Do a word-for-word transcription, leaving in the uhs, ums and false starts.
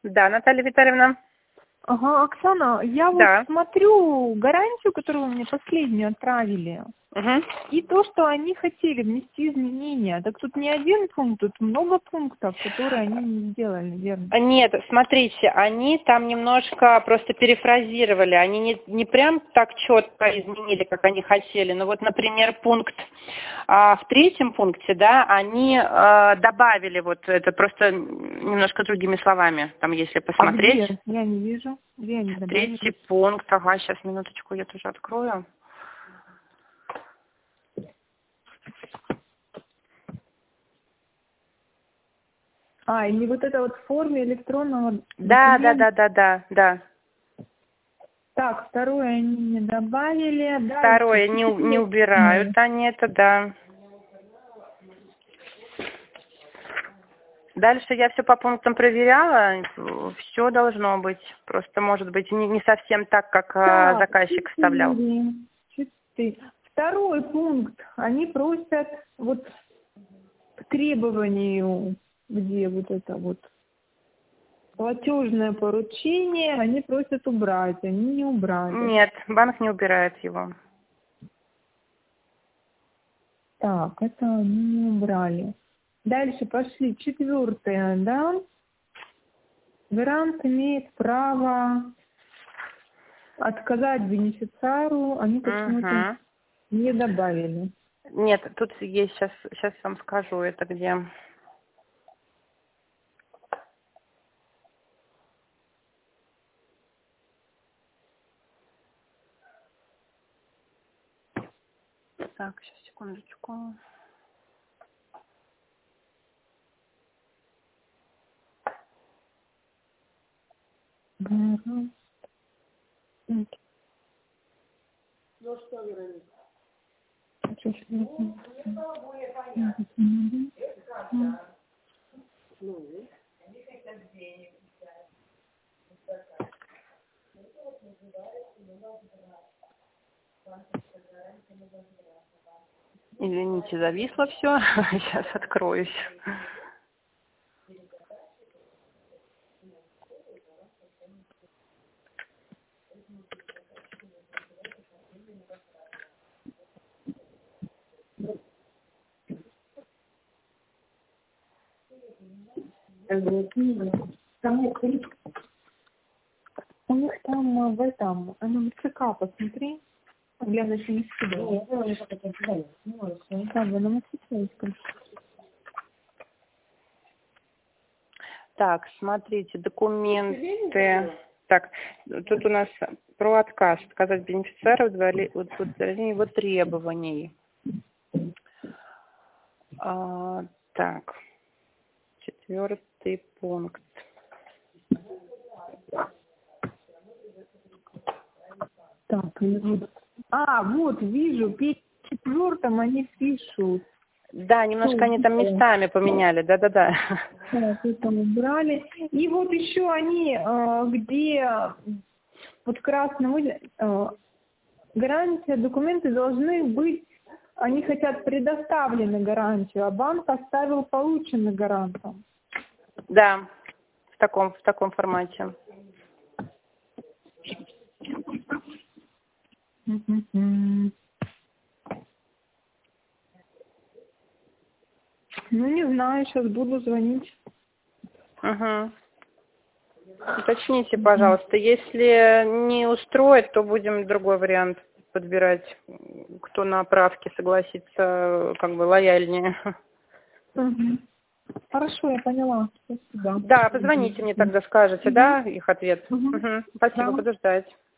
Да, Наталья Витальевна. Ага, Оксана, я Да. вот смотрю гарантию, которую вы мне последнюю отправили, Угу. и то, что они хотели внести изменения. Так тут не один пункт, тут много пунктов, которые они не сделали, верно? Нет, смотрите, они там немножко просто перефразировали, они не, не прям так четко изменили, как они хотели. Ну вот, например, пункт а, в третьем пункте, да, они а, добавили вот это просто немножко другими словами, там если посмотреть. А где? Я не вижу. Где они добавили? Третий пункт, ага, сейчас, минуточку, я тоже открою. А, или вот это вот в форме электронного Да, да, документа. да, да, да, да. Так, второе они не добавили. Второе, Дальше. не, у- не убирают они это, да. Дальше я все по пунктам проверяла, все должно быть. Просто, может быть, не, не совсем так, как а, Так, заказчик вставлял. четыре. Четыре. Второй пункт. Они просят вот к требованию, где вот это вот платежное поручение, они просят убрать, они не убрали. Нет, банк не убирает его. Так, это они не убрали. Дальше пошли. Четвертое, да? Гарант имеет право отказать бенефициару, они почему-то Угу. не добавили. Нет, тут есть, сейчас, сейчас вам скажу, это где. Так, сейчас, секундочку. Гарант. Ну что, Вероника? Ну, Извините, зависло все. Сейчас откроюсь. У них там в этом, а ну, ЦК посмотри, для начала сюда. нет, ну, они что-то кидали. Ну, Да, вы нам отвечаете. Так, смотрите, документы. Так, тут у нас про отказ. Отказать бенефициару в удовлетворении его требований. А, так, четвертый пункт. Так, и вот. А, вот, вижу, в четвертом они пишут. Да, немножко они там местами поменяли, да-да-да. Так, это убрали. И вот еще они, э, где вот красным э, гарантия, документы должны быть, они хотят предоставлены гарантию, а банк оставил полученный гарантом. Да, в таком, в таком формате. Ну, не знаю, сейчас буду звонить. Угу. Уточните, пожалуйста, если не устроит, то будем другой вариант подбирать, кто на правке согласится, как бы лояльнее. Угу. Хорошо, я поняла. Спасибо. Да, позвоните мне тогда, скажете, угу. да, их ответ. Угу. Угу. Спасибо, Да. буду ждать.